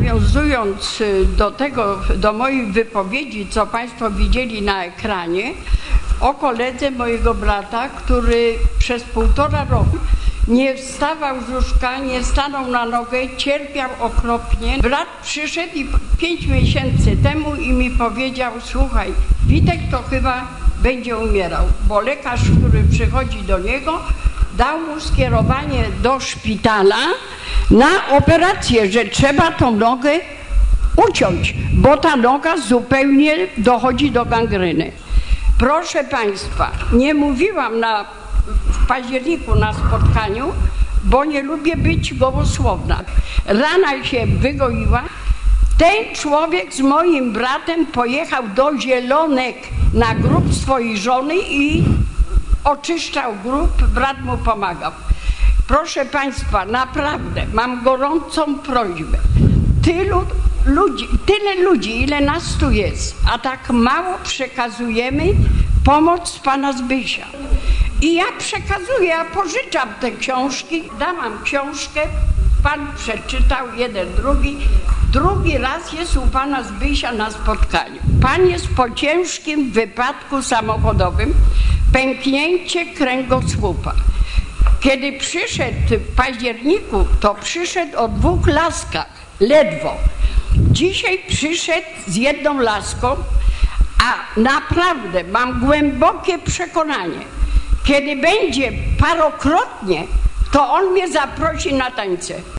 nawiązując do mojej wypowiedzi, co Państwo widzieli na ekranie, o koledze mojego brata, który przez 1,5 roku nie wstawał z łóżka, nie stanął na nogę, cierpiał okropnie. Brat przyszedł 5 miesięcy temu i mi powiedział: słuchaj, Witek to chyba będzie umierał, bo lekarz, który przychodzi do niego, dał mu skierowanie do szpitala na operację, że trzeba tą nogę uciąć, bo ta noga zupełnie dochodzi do gangryny. Proszę Państwa, nie mówiłam w październiku na spotkaniu, bo nie lubię być gołosłowna. Rana się wygoiła. Ten człowiek z moim bratem pojechał do Zielonek na grób swojej żony i oczyszczał grób, brat mu pomagał. Proszę Państwa, naprawdę mam gorącą prośbę. Tyle ludzi, ile nas tu jest, a tak mało przekazujemy pomoc pana Zbysia. I ja przekazuję, ja pożyczam te książki, dałam książkę, pan przeczytał, jeden, drugi raz jest u pana Zbysia na spotkaniu. Pan jest po ciężkim wypadku samochodowym, pęknięcie kręgosłupa. Kiedy przyszedł w październiku, to przyszedł o 2 laskach, ledwo. Dzisiaj przyszedł z 1 laską, a naprawdę mam głębokie przekonanie, kiedy będzie parokrotnie, to on mnie zaprosi na tańce.